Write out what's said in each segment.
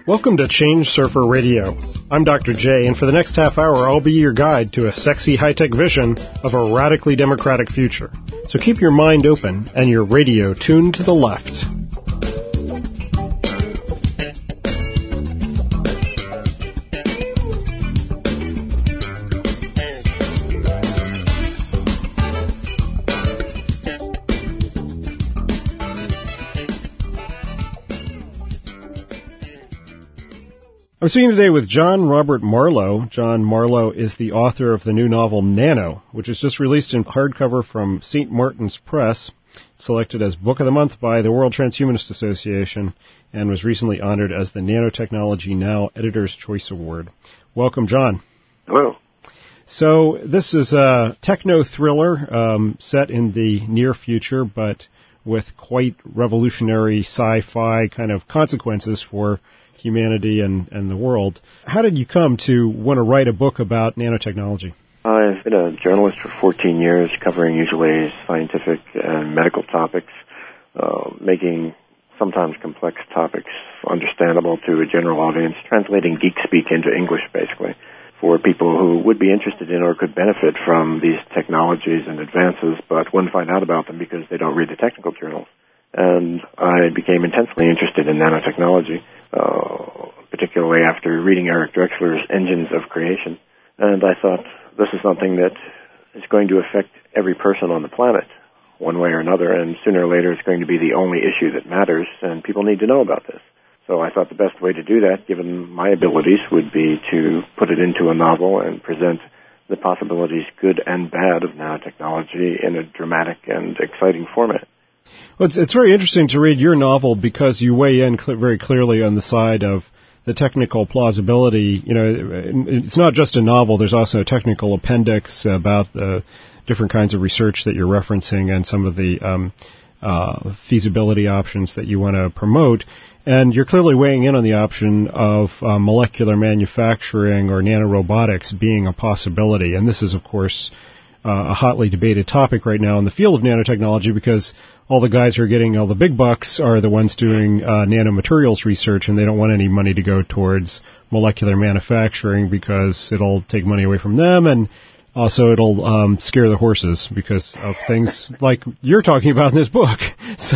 Welcome to Change Surfer Radio. I'm Dr. J, and for the next half hour, I'll be your guide to a sexy high-tech vision of a radically democratic future. So keep your mind open and your radio tuned to the left. I'm speaking today with John Robert Marlowe. John Marlowe is the author of the new novel Nano, which is just released in hardcover from St. Martin's Press, selected as Book of the Month by the World Transhumanist Association, and was recently honored as the Nanotechnology Now Editor's Choice Award. Welcome, John. Hello. So this is a techno-thriller set in the near future, but with quite revolutionary sci-fi kind of consequences for humanity and the world. How did you come to want to write a book about nanotechnology? I've been a journalist for 14 years, covering usually scientific and medical topics, making sometimes complex topics understandable to a general audience, translating geek speak into English, basically, for people who would be interested in or could benefit from these technologies and advances, but wouldn't find out about them because they don't read the technical journals. And I became intensely interested in nanotechnology, particularly after reading Eric Drexler's Engines of Creation. And I thought, this is something that is going to affect every person on the planet, one way or another, and sooner or later it's going to be the only issue that matters, and people need to know about this. So I thought the best way to do that, given my abilities, would be to put it into a novel and present the possibilities, good and bad, of nanotechnology in a dramatic and exciting format. Well, it's very interesting to read your novel because you weigh in very clearly on the side of the technical plausibility. You know, it's not just a novel. There's also a technical appendix about the different kinds of research that you're referencing and some of the feasibility options that you want to promote. And you're clearly weighing in on the option of molecular manufacturing or nanorobotics being a possibility. And this is, of course, a hotly debated topic right now in the field of nanotechnology because all the guys who are getting all the big bucks are the ones doing nanomaterials research, and they don't want any money to go towards molecular manufacturing because it'll take money away from them, and also it'll scare the horses because of things like you're talking about in this book. So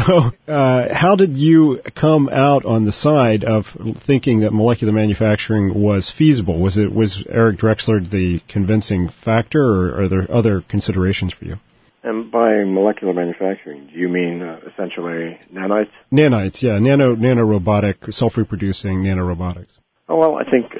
how did you come out on the side of thinking that molecular manufacturing was feasible? Was Eric Drexler the convincing factor, or are there other considerations for you? And by molecular manufacturing, do you mean essentially nanites? Nanites, yeah. Nanorobotic, self-reproducing nanorobotics. Oh, well, I think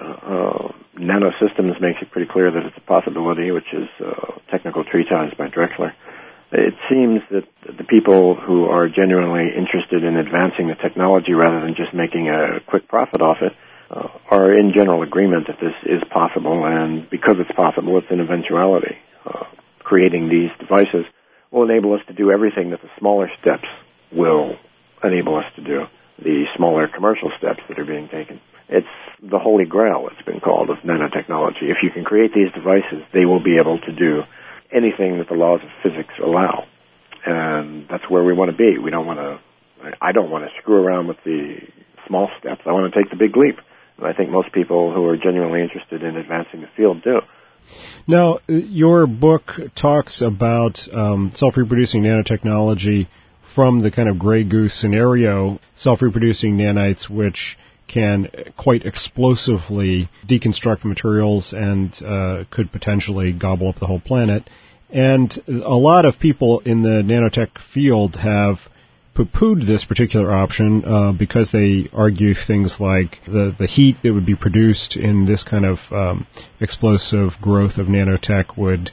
nanosystems makes it pretty clear that it's a possibility, which is technical treatise by Drexler. It seems that the people who are genuinely interested in advancing the technology rather than just making a quick profit off it are in general agreement that this is possible, and because it's possible, it's an eventuality. Creating these devices will enable us to do everything that the smaller steps will enable us to do, the smaller commercial steps that are being taken. It's the holy grail, it's been called, of nanotechnology. If you can create these devices, they will be able to do anything that the laws of physics allow. And that's where we want to be. I don't want to screw around with the small steps. I want to take the big leap. And I think most people who are genuinely interested in advancing the field do. Now, your book talks about self-reproducing nanotechnology from the kind of gray goose scenario, self-reproducing nanites, which can quite explosively deconstruct materials and could potentially gobble up the whole planet. And a lot of people in the nanotech field have poo-pooed this particular option because they argue things like the heat that would be produced in this kind of explosive growth of nanotech would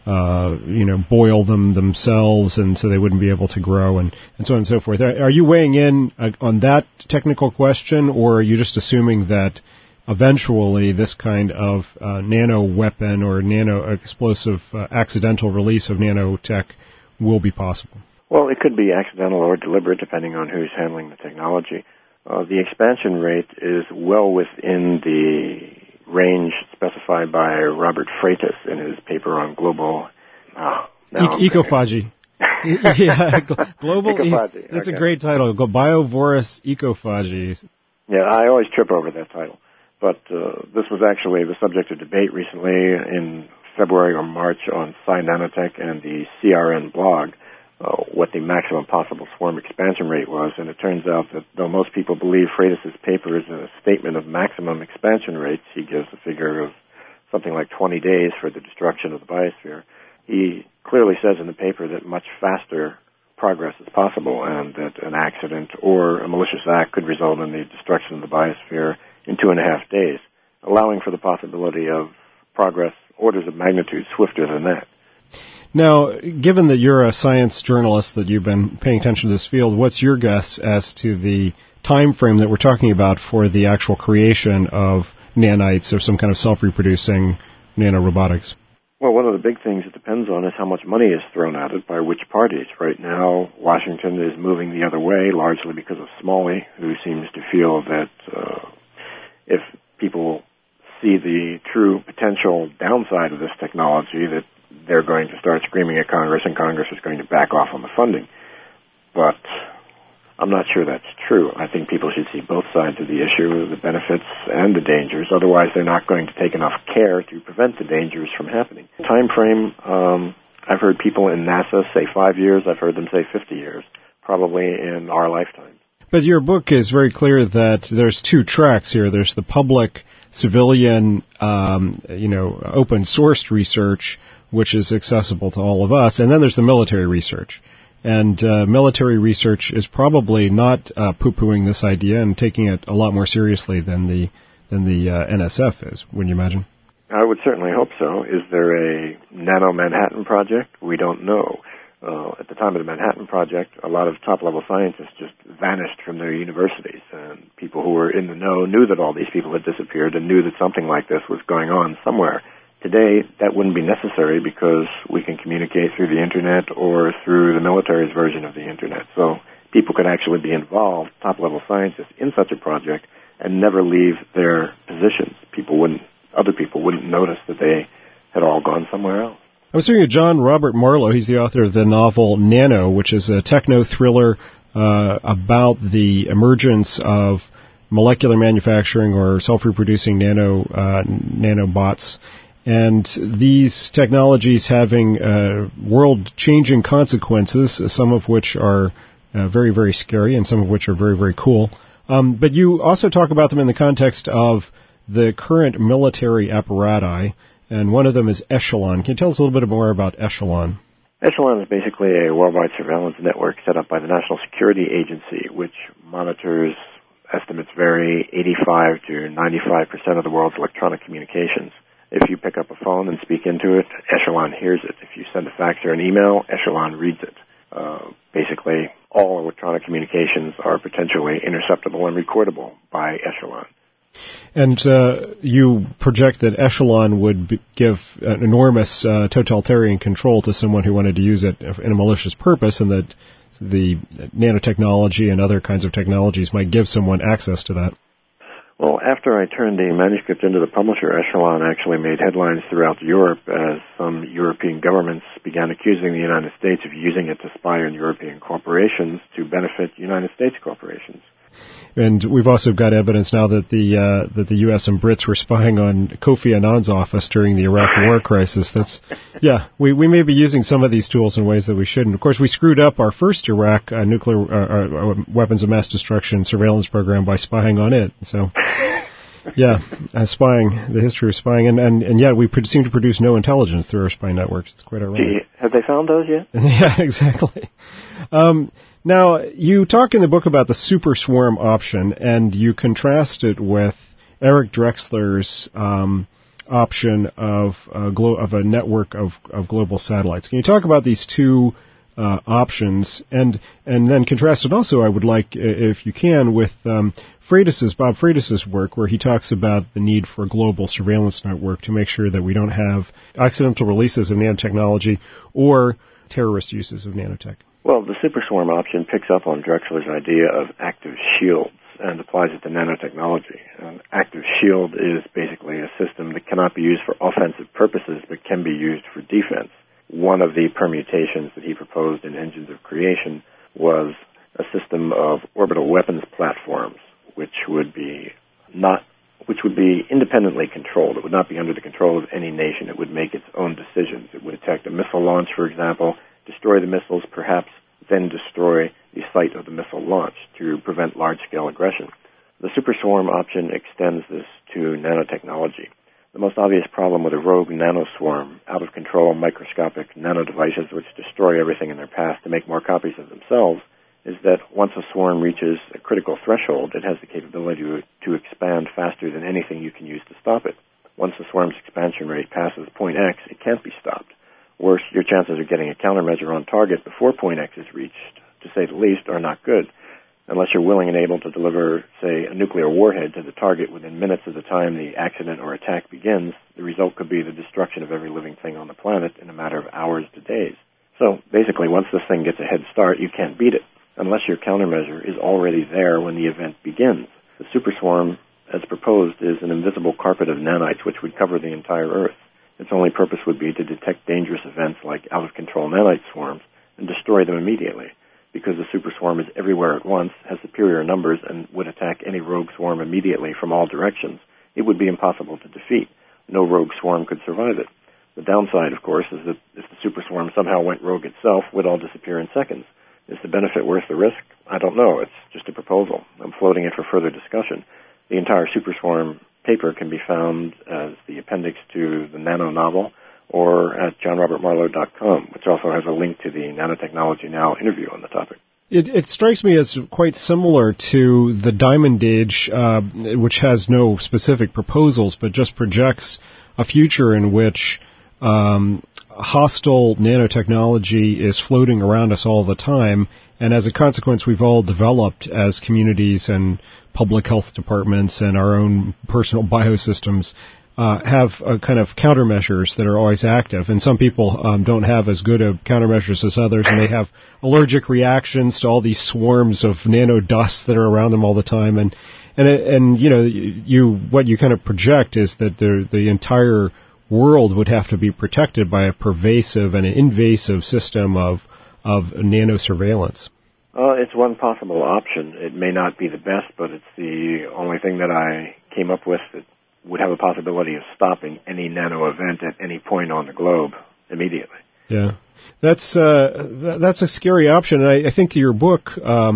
boil them themselves, and so they wouldn't be able to grow, and so on and so forth. Are you weighing in on that technical question, or are you just assuming that eventually this kind of nano weapon or nano explosive accidental release of nanotech will be possible? Well, it could be accidental or deliberate, depending on who's handling the technology. The expansion rate is well within the range specified by Robert Freitas in his paper on global ecophagy. Yeah, global ecophagy. That's okay. A great title. Biovorous ecophagy. Yeah, I always trip over that title. But this was actually the subject of debate recently in February or March on SciNanotech and the CRN blog, what the maximum possible swarm expansion rate was. And it turns out that though most people believe Freitas's paper is a statement of maximum expansion rates, he gives a figure of something like 20 days for the destruction of the biosphere. He clearly says in the paper that much faster progress is possible and that an accident or a malicious act could result in the destruction of the biosphere in 2.5 days, allowing for the possibility of progress orders of magnitude swifter than that. Now, given that you're a science journalist, that you've been paying attention to this field, what's your guess as to the time frame that we're talking about for the actual creation of nanites or some kind of self-reproducing nanorobotics? Well, one of the big things it depends on is how much money is thrown at it by which parties. Right now, Washington is moving the other way, largely because of Smalley, who seems to feel that if people see the true potential downside of this technology, that they're going to start screaming at Congress, and Congress is going to back off on the funding. But I'm not sure that's true. I think people should see both sides of the issue, the benefits and the dangers. Otherwise, they're not going to take enough care to prevent the dangers from happening. Time frame, I've heard people in NASA say 5 years. I've heard them say 50 years, probably in our lifetime. But your book is very clear that there's two tracks here. There's the public, civilian, open sourced research, which is accessible to all of us, and then there's the military research. And military research is probably not poo-pooing this idea and taking it a lot more seriously than the NSF is, wouldn't you imagine? I would certainly hope so. Is there a Nano Manhattan Project? We don't know. At the time of the Manhattan Project, a lot of top-level scientists just vanished from their universities, and people who were in the know knew that all these people had disappeared and knew that something like this was going on somewhere. Today, that wouldn't be necessary because we can communicate through the Internet or through the military's version of the Internet. So people could actually be involved, top-level scientists, in such a project and never leave their positions. Other people wouldn't notice that they had all gone somewhere else. I was hearing John Robert Marlowe. He's the author of the novel Nano, which is a techno-thriller about the emergence of molecular manufacturing or self-reproducing nanobots, and these technologies having world-changing consequences, some of which are very, very scary and some of which are very, very cool. But you also talk about them in the context of the current military apparati, and one of them is Echelon. Can you tell us a little bit more about Echelon? Echelon is basically a worldwide surveillance network set up by the National Security Agency, which monitors, estimates vary, 85 to 95% of the world's electronic communications. If you pick up a phone and speak into it, Echelon hears it. If you send a fax or an email, Echelon reads it. Basically, all electronic communications are potentially interceptable and recordable by Echelon. And you project that Echelon would give an enormous totalitarian control to someone who wanted to use it in a malicious purpose, and that the nanotechnology and other kinds of technologies might give someone access to that. Well, after I turned the manuscript into the publisher, Echelon actually made headlines throughout Europe as some European governments began accusing the United States of using it to spy on European corporations to benefit United States corporations. And we've also got evidence now that the U.S. and Brits were spying on Kofi Annan's office during the Iraq War crisis. We may be using some of these tools in ways that we shouldn't. Of course, we screwed up our first Iraq nuclear weapons of mass destruction surveillance program by spying on it. So, spying, the history of spying, and yet we seem to produce no intelligence through our spy networks. It's quite ironic. Gee, have they found those yet? Yeah, exactly. Now, you talk in the book about the super swarm option, and you contrast it with Eric Drexler's option of a network of global satellites. Can you talk about these two options, and then contrast it also, I would like, if you can, with Bob Freitas's work, where he talks about the need for a global surveillance network to make sure that we don't have accidental releases of nanotechnology or terrorist uses of nanotech. Well, the super swarm option picks up on Drexler's idea of active shields and applies it to nanotechnology. An active shield is basically a system that cannot be used for offensive purposes but can be used for defense. One of the permutations that he proposed in Engines of Creation was a system of orbital weapons platforms, which would be independently controlled. It would not be under the control of any nation. It would make its own decisions. It would detect a missile launch, for example, destroy the missiles, perhaps then destroy the site of the missile launch to prevent large-scale aggression. The superswarm option extends this to nanotechnology. The most obvious problem with a rogue nanoswarm, out-of-control microscopic nanodevices which destroy everything in their path to make more copies of themselves, is that once a swarm reaches a critical threshold, it has the capability to expand faster than anything you can use to stop it. Once the swarm's expansion rate passes point X, it can't be stopped. Worse, your chances of getting a countermeasure on target before point X is reached, to say the least, are not good. Unless you're willing and able to deliver, say, a nuclear warhead to the target within minutes of the time the accident or attack begins, the result could be the destruction of every living thing on the planet in a matter of hours to days. So, basically, once this thing gets a head start, you can't beat it, unless your countermeasure is already there when the event begins. The superswarm, as proposed, is an invisible carpet of nanites which would cover the entire Earth. Its only purpose would be to detect dangerous events like out-of-control nanite swarms and destroy them immediately. Because the superswarm is everywhere at once, has superior numbers, and would attack any rogue swarm immediately from all directions, it would be impossible to defeat. No rogue swarm could survive it. The downside, of course, is that if the superswarm somehow went rogue itself, it would all disappear in seconds. Is the benefit worth the risk? I don't know. It's just a proposal. I'm floating it for further discussion. The entire superswarm paper can be found as the appendix to the Nano novel or at johnrobertmarlowe.com, which also has a link to the Nanotechnology Now interview on the topic. It strikes me as quite similar to the Diamond Age, which has no specific proposals, but just projects a future in which hostile nanotechnology is floating around us all the time, and as a consequence, we've all developed as communities and public health departments and our own personal biosystems have kind of countermeasures that are always active. And some people don't have as good of countermeasures as others, and they have allergic reactions to all these swarms of nanodust that are around them all the time. And you know, what you kind of project is that the entire world would have to be protected by a pervasive and an invasive system of nanosurveillance. It's one possible option. It may not be the best, but it's the only thing that I came up with that would have a possibility of stopping any nano event at any point on the globe immediately. Yeah, that's a scary option. And I think your book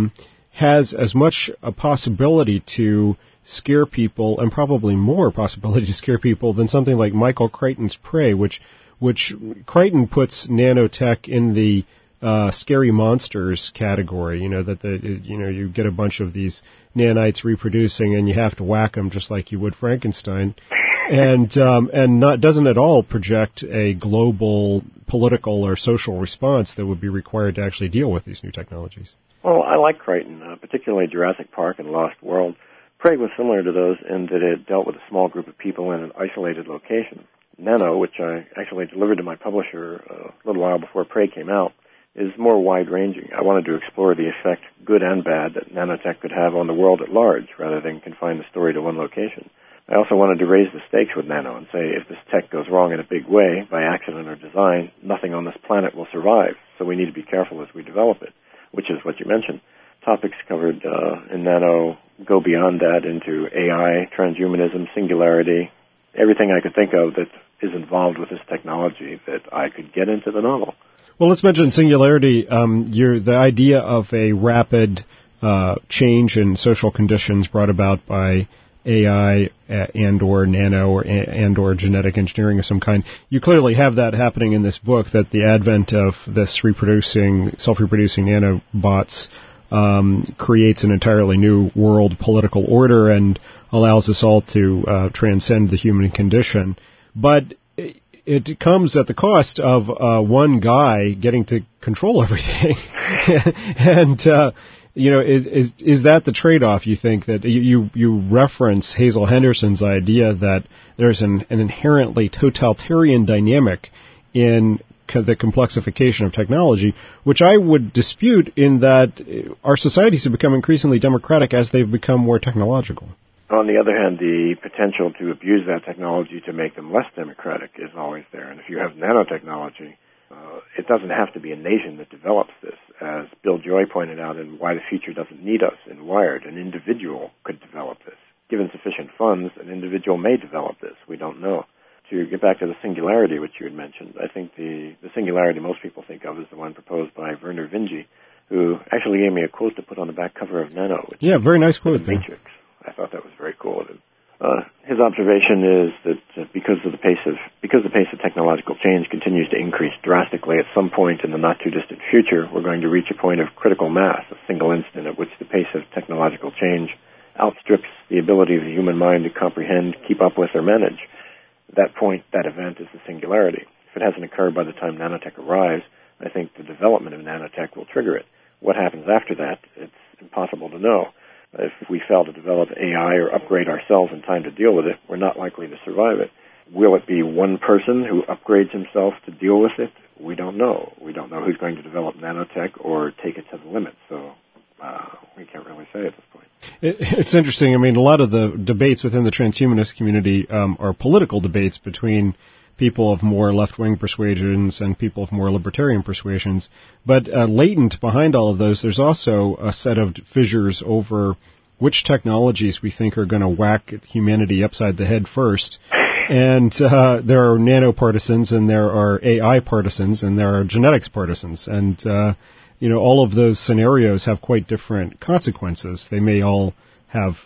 has as much a possibility to scare people, and probably more possibility to scare people, than something like Michael Crichton's Prey, which Crichton puts nanotech in the scary monsters category. You know, that you get a bunch of these nanites reproducing, and you have to whack them just like you would Frankenstein, and doesn't at all project a global political or social response that would be required to actually deal with these new technologies. Well, I like Crichton, particularly Jurassic Park and Lost World. Prey was similar to those in that it dealt with a small group of people in an isolated location. Nano, which I actually delivered to my publisher a little while before Prey came out, is more wide-ranging. I wanted to explore the effect, good and bad, that nanotech could have on the world at large, rather than confine the story to one location. I also wanted to raise the stakes with nano and say, if this tech goes wrong in a big way, by accident or design, nothing on this planet will survive, so we need to be careful as we develop it, which is what you mentioned. Topics covered in nano go beyond that into AI, transhumanism, singularity, everything I could think of that is involved with this technology that I could get into the novel. Well, let's mention singularity. The idea of a rapid change in social conditions brought about by AI and/or nano and/or genetic engineering of some kind. You clearly have that happening in this book, that the advent of this self-reproducing nanobots creates an entirely new world political order and allows us all to transcend the human condition. But it comes at the cost of one guy getting to control everything. And is that the trade-off, you think? That you reference Hazel Henderson's idea that there's an inherently totalitarian dynamic in the complexification of technology, which I would dispute, in that our societies have become increasingly democratic as they've become more technological. On the other hand, the potential to abuse that technology to make them less democratic is always there. And if you have nanotechnology, it doesn't have to be a nation that develops this. As Bill Joy pointed out in Why the Future Doesn't Need Us in Wired, an individual could develop this. Given sufficient funds, an individual may develop this. We don't know. To get back to the singularity, which you had mentioned, I think the singularity most people think of is the one proposed by Vernor Vinge, who actually gave me a quote to put on the back cover of Nano. Which very nice quote. The Matrix. I thought that was very cool of him. His observation is that because the pace of technological change continues to increase drastically, at some point in the not too distant future, we're going to reach a point of critical mass, a single instant at which the pace of technological change outstrips the ability of the human mind to comprehend, keep up with, or manage. That point, that event, is the singularity. If it hasn't occurred by the time nanotech arrives, I think the development of nanotech will trigger it. What happens after that, it's impossible to know. If we fail to develop AI or upgrade ourselves in time to deal with it, we're not likely to survive it. Will it be one person who upgrades himself to deal with it? We don't know. We don't know who's going to develop nanotech or take it to the limit, so we can't really say at this point. It's interesting. I mean, a lot of the debates within the transhumanist community are political debates between people of more left-wing persuasions and people of more libertarian persuasions. But latent behind all of those, there's also a set of fissures over which technologies we think are going to whack humanity upside the head first. And there are nanopartisans, and there are AI partisans, and there are genetics partisans. And, all of those scenarios have quite different consequences. They may all have,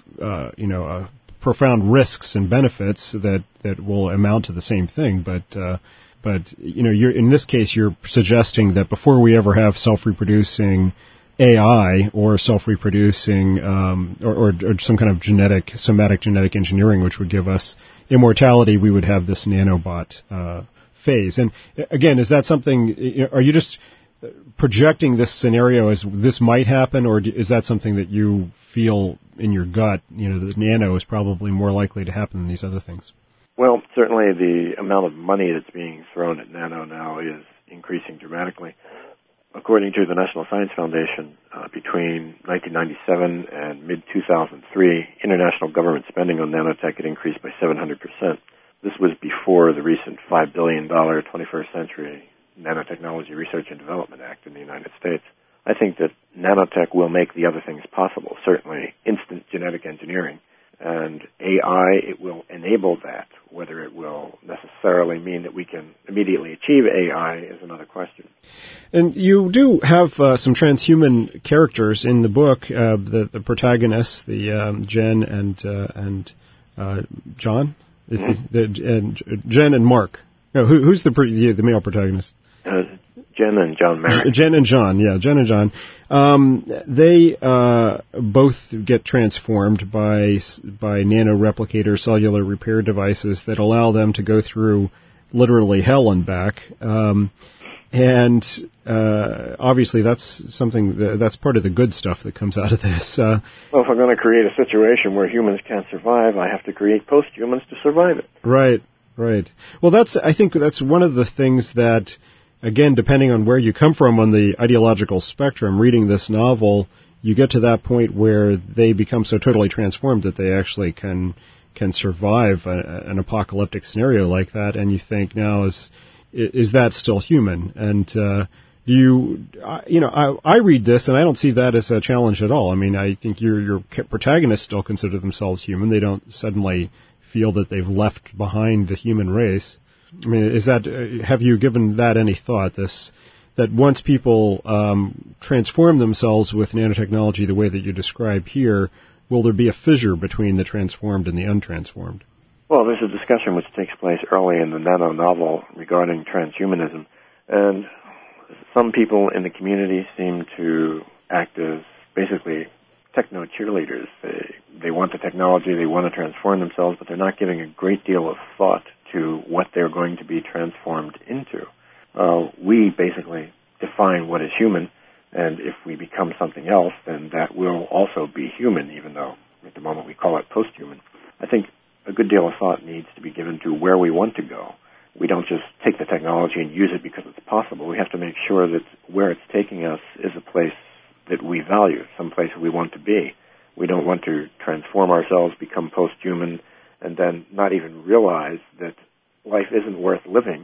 profound risks and benefits that will amount to the same thing, but you're in this case you're suggesting that before we ever have self-reproducing AI or self-reproducing or some kind of somatic genetic engineering which would give us immortality, we would have this nanobot phase. And again, is that something? Are you just projecting this scenario as this might happen, or is that something that you feel in your gut, that nano is probably more likely to happen than these other things? Well, certainly the amount of money that's being thrown at nano now is increasing dramatically. According to the National Science Foundation, between 1997 and mid-2003, international government spending on nanotech had increased by 700%. This was before the recent $5 billion 21st Century Nanotechnology Research and Development Act in the United States. I think that nanotech will make the other things possible, certainly instant genetic engineering. And AI, it will enable that. Whether it will necessarily mean that we can immediately achieve AI is another question. And you do have some transhuman characters in the book, the protagonists, the Jen and John? Jen and Mark. No, who's the male protagonist? Jen and John Merrick. Jen and John. They both get transformed by nanoreplicator cellular repair devices that allow them to go through literally hell and back. And obviously that's something that's part of the good stuff that comes out of this. Well, if I'm going to create a situation where humans can't survive, I have to create post-humans to survive it. Right. Well, I think that's one of the things that, again, depending on where you come from on the ideological spectrum, reading this novel, you get to that point where they become so totally transformed that they actually can survive an apocalyptic scenario like that, and you think, now, is that still human? And I read this, and I don't see that as a challenge at all. I mean, I think your protagonists still consider themselves human. They don't suddenly feel that they've left behind the human race. I mean, have you given that any thought? That once people transform themselves with nanotechnology the way that you describe here, will there be a fissure between the transformed and the untransformed? Well, there's a discussion which takes place early in the Nano novel regarding transhumanism, and some people in the community seem to act as basically techno cheerleaders. They want the technology, they want to transform themselves, but they're not giving a great deal of thought to what they're going to be transformed into. We basically define what is human, and if we become something else, then that will also be human, even though at the moment we call it post-human. I think a good deal of thought needs to be given to where we want to go. We don't just take the technology and use it because it's possible. We have to make sure that where it's taking us is a place that we value, some place we want to be. We don't want to transform ourselves, become post-human, and then not even realize that life isn't worth living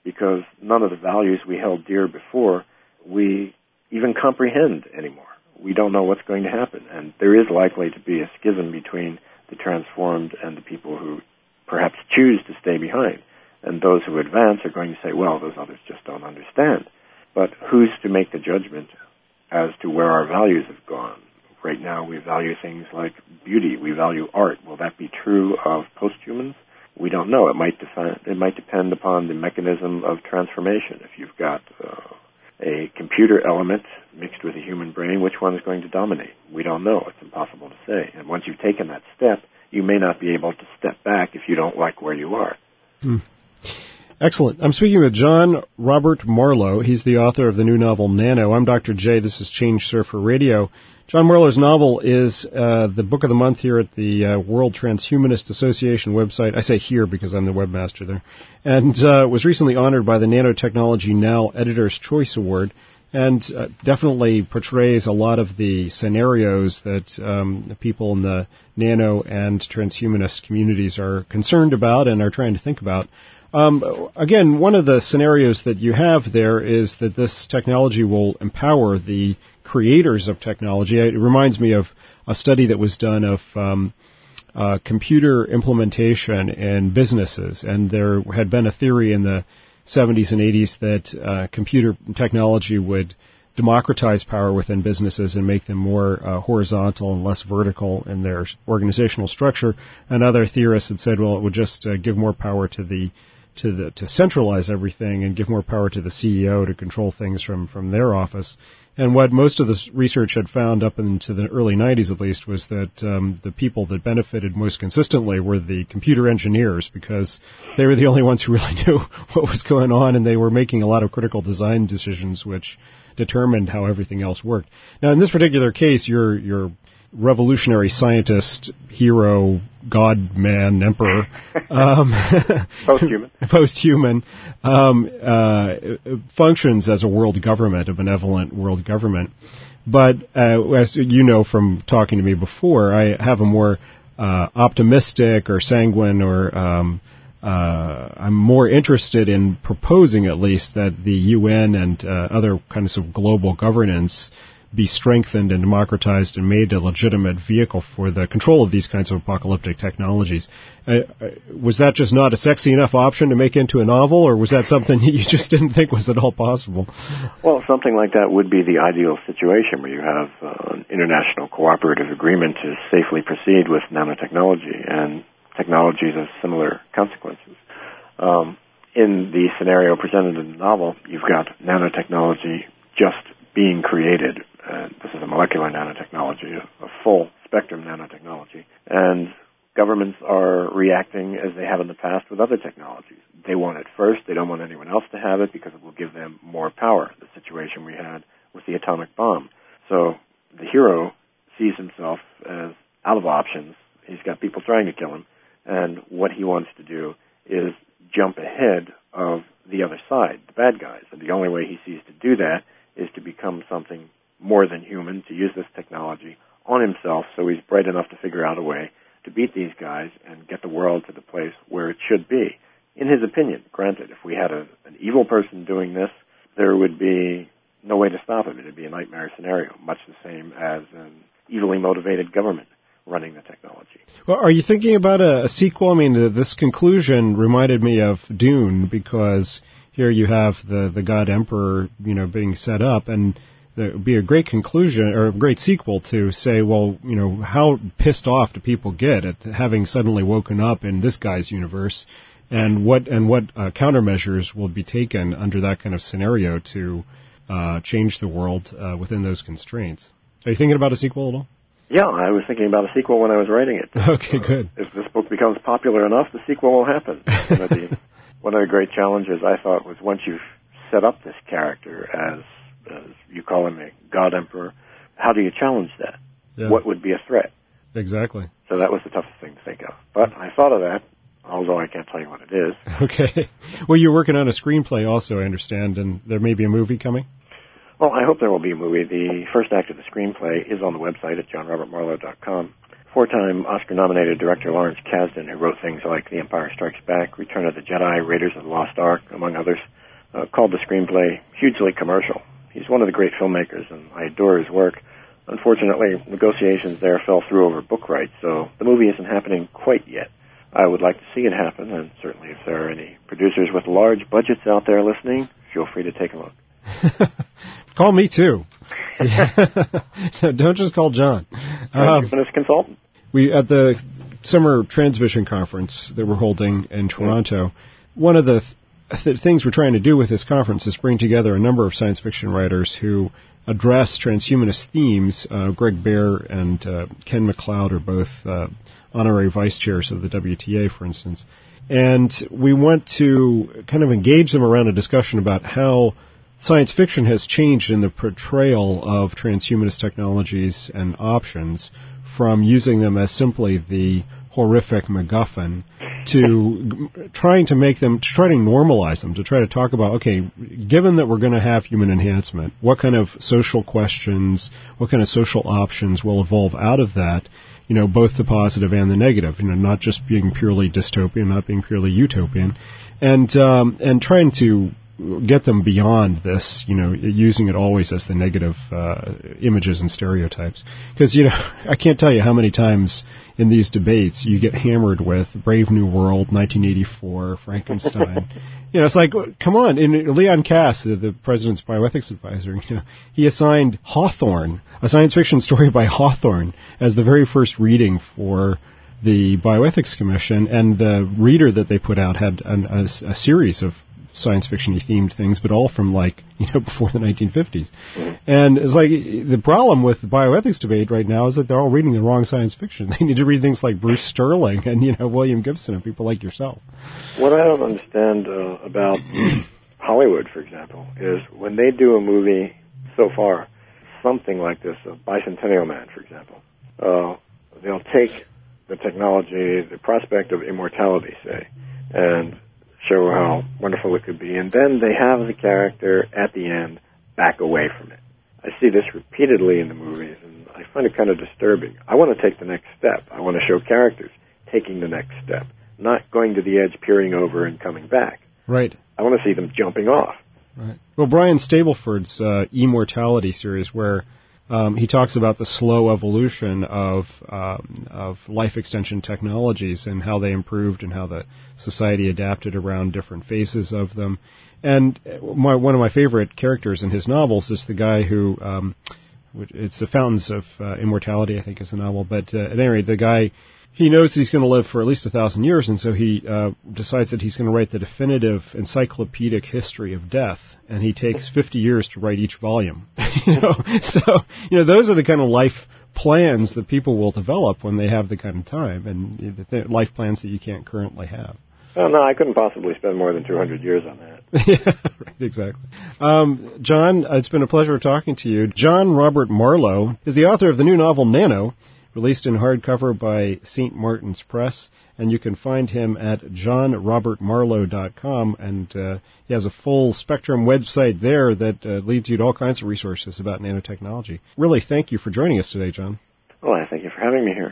because none of the values we held dear before we even comprehend anymore. We don't know what's going to happen, and there is likely to be a schism between the transformed and the people who perhaps choose to stay behind. And those who advance are going to say, well, those others just don't understand. But who's to make the judgment as to where our values have gone? Right now we value things like beauty. We value art. Will that be true of posthumans? We don't know. It might depend upon the mechanism of transformation. If you've got a computer element mixed with a human brain, which one is going to dominate? We don't know. It's impossible to say. And once you've taken that step, you may not be able to step back if you don't like where you are. Excellent. I'm speaking with John Robert Marlowe. He's the author of the new novel Nano. I'm Dr. J. This is Change Surfer Radio. John Marlowe's novel is the book of the month here at the World Transhumanist Association website. I say here because I'm the webmaster there. And was recently honored by the Nanotechnology Now Editor's Choice Award, and definitely portrays a lot of the scenarios that people in the nano and transhumanist communities are concerned about and are trying to think about. Again, one of the scenarios that you have there is that this technology will empower the creators of technology. It reminds me of a study that was done of computer implementation in businesses, and there had been a theory in the 70s and 80s that computer technology would democratize power within businesses and make them more horizontal and less vertical in their organizational structure. And other theorists had said, well, it would just give more power to centralize everything and give more power to the CEO to control things from their office. And what most of this research had found up into the early 90s at least was that the people that benefited most consistently were the computer engineers, because they were the only ones who really knew what was going on, and they were making a lot of critical design decisions which determined how everything else worked. Now, in this particular case, your revolutionary scientist, hero, god, man, emperor, post-human, functions as a world government, a benevolent world government. But as you know from talking to me before, I have a more optimistic or sanguine, or I'm more interested in proposing at least that the UN and other kinds of global governance be strengthened and democratized and made a legitimate vehicle for the control of these kinds of apocalyptic technologies. Was that just not a sexy enough option to make into a novel, or was that something you just didn't think was at all possible? Well, something like that would be the ideal situation, where you have an international cooperative agreement to safely proceed with nanotechnology and technologies of similar consequences. In the scenario presented in the novel, you've got nanotechnology just being created. This is a molecular nanotechnology, a full spectrum nanotechnology. And governments are reacting as they have in the past with other technologies. They want it first. They don't want anyone else to have it because it will give them more power, the situation we had with the atomic bomb. So the hero sees himself as out of options. He's got people trying to kill him. And what he wants to do is jump ahead of the other side, the bad guys. And the only way he sees to do that is to become something more than human, to use this technology on himself, so he's bright enough to figure out a way to beat these guys and get the world to the place where it should be. In his opinion, granted, if we had an evil person doing this, there would be no way to stop him. It would be a nightmare scenario, much the same as an evilly motivated government running the technology. Well, are you thinking about a sequel? I mean, this conclusion reminded me of Dune, because here you have the God Emperor, being set up, and there would be a great conclusion or a great sequel to say, well, how pissed off do people get at having suddenly woken up in this guy's universe, and what countermeasures will be taken under that kind of scenario to change the world within those constraints. Are you thinking about a sequel at all? Yeah, I was thinking about a sequel when I was writing it. Okay, good. If this book becomes popular enough, the sequel will happen. One of the great challenges, I thought, was once you've set up this character as you call him a God Emperor, how do you challenge that? Yeah. What would be a threat? Exactly. So that was the toughest thing to think of. But I thought of that, although I can't tell you what it is. Okay. Well, you're working on a screenplay also, I understand, and there may be a movie coming? Well, I hope there will be a movie. The first act of the screenplay is on the website at johnrobertmarlowe.com. Four-time Oscar-nominated director Lawrence Kasdan, who wrote things like The Empire Strikes Back, Return of the Jedi, Raiders of the Lost Ark, among others, called the screenplay hugely commercial. He's one of the great filmmakers, and I adore his work. Unfortunately, negotiations there fell through over book rights, so the movie isn't happening quite yet. I would like to see it happen, and certainly if there are any producers with large budgets out there listening, feel free to take a look. Call me, too. Don't just call John. Humanist consultant. We at the summer Transvision conference that we're holding in Toronto, one of the things we're trying to do with this conference is bring together a number of science fiction writers who address transhumanist themes. Greg Bear and Ken MacLeod are both honorary vice chairs of the WTA, for instance. And we want to kind of engage them around a discussion about how science fiction has changed in the portrayal of transhumanist technologies and options from using them as simply the horrific MacGuffin to trying to make them, to try to normalize them, to try to talk about, okay, given that we're going to have human enhancement, what kind of social questions, what kind of social options will evolve out of that, you know, both the positive and the negative, you know, not just being purely dystopian, not being purely utopian, and trying to get them beyond this, you know, using it always as the negative images and stereotypes. Because, you know, I can't tell you how many times in these debates you get hammered with Brave New World, 1984, Frankenstein. You know, it's like, come on. In Leon Kass, the president's bioethics advisor, you know, he assigned Hawthorne, a science fiction story by Hawthorne, as the very first reading for the Bioethics Commission, and the reader that they put out had a series of science fiction-y themed things, but all from, like, you know, before the 1950s. And it's like, the problem with the bioethics debate right now is that they're all reading the wrong science fiction. They need to read things like Bruce Sterling and, you know, William Gibson and people like yourself. What I don't understand about Hollywood, for example, is when they do a movie so far, something like this, a Bicentennial Man, for example, they'll take the technology, the prospect of immortality, say, and show how wonderful it could be, and then they have the character at the end back away from it. I see this repeatedly in the movies, and I find it kind of disturbing. I want to take the next step. I want to show characters taking the next step, not going to the edge, peering over, and coming back. Right. I want to see them jumping off. Right. Well, Brian Stableford's Immortality series, where he talks about the slow evolution of life extension technologies and how they improved and how the society adapted around different phases of them. And one of my favorite characters in his novels is the guy who, it's The Fountains of Immortality, I think is the novel. But at any rate, the guy, he knows that he's going to live for at least 1,000 years, and so he decides that he's going to write the definitive encyclopedic history of death, and he takes 50 years to write each volume. So those are the kind of life plans that people will develop when they have the kind of time, and the life plans that you can't currently have. Oh, no, I couldn't possibly spend more than 200 years on that. Yeah, right, exactly. John, it's been a pleasure talking to you. John Robert Marlowe is the author of the new novel Nano, released in hardcover by St. Martin's Press, and you can find him at johnrobertmarlowe.com, and he has a full spectrum website there that leads you to all kinds of resources about nanotechnology. Really, thank you for joining us today, John. Well, I thank you for having me here.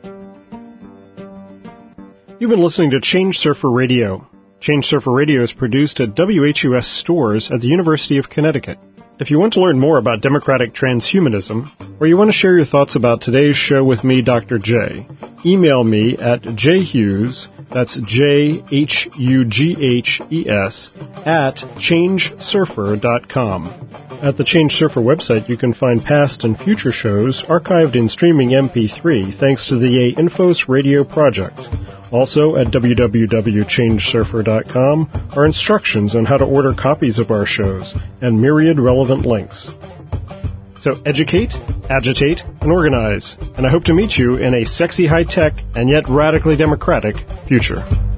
You've been listening to Change Surfer Radio. Change Surfer Radio is produced at WHUS stores at the University of Connecticut. If you want to learn more about democratic transhumanism, or you want to share your thoughts about today's show with me, Dr. J, email me at jhughes, that's JHUGHES, at changesurfer.com. At the Change Surfer website, you can find past and future shows archived in streaming MP3 thanks to the Infos Radio project. Also, at www.changesurfer.com are instructions on how to order copies of our shows and myriad relevant links. So educate, agitate, and organize. And I hope to meet you in a sexy high-tech and yet radically democratic future.